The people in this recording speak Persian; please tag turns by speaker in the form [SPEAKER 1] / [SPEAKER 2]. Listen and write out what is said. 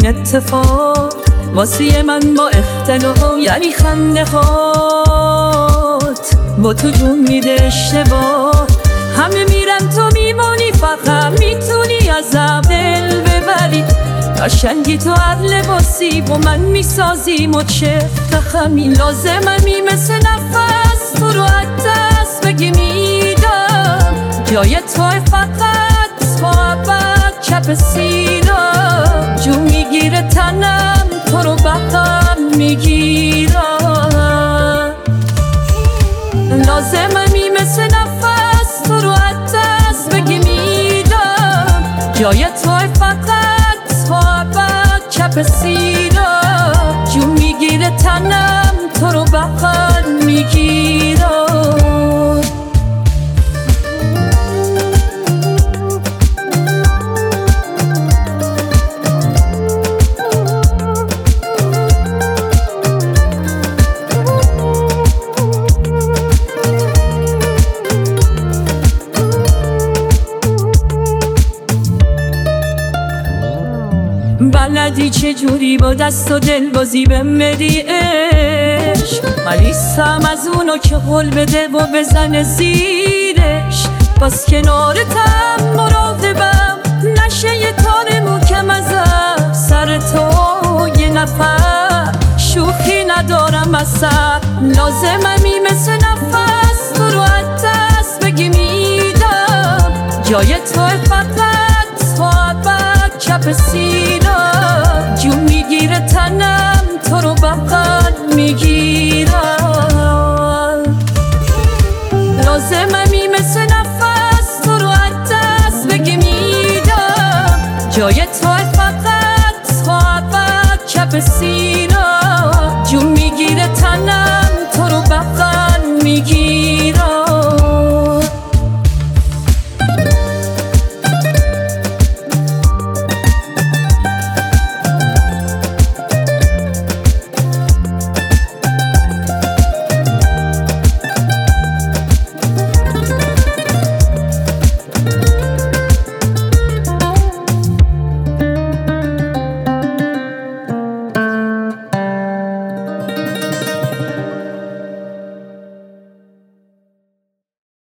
[SPEAKER 1] این اتفاق واسه من با اختلاف یعنی خنده هات با تو جون میده اشتباه. همه میرن تو میمونی فقط میتونی ازم دل ببری. قشنگی تو هر لباسی با من میسازی مچه تخمی لازممی مثل نفس تو رو از دست بگی میدم. جای تو فقط با عبد کپ سیرم جو میگیره تنم تو رو بهم میگیرم. لازممی مثل نفس تو رو از دست بگی میدم. جای تو فقط با عبد کپ سیرم جو میگیره تنم تو رو بهم میگیرم. بلدی چجوری با دست و دل بازی بهم بدی عشق. من نیستم از اونو که قول بده و بزنه زیرش. پس کنارتم مراقبم نشه یه تار محکم ازم. سر تو یه نفر شوخی ندارم اصلا. لازممی مثل نفس تو رو از دست بگی میدم. جای تو فقط با عبد کپ سیرم جو میگیره تنم تو رو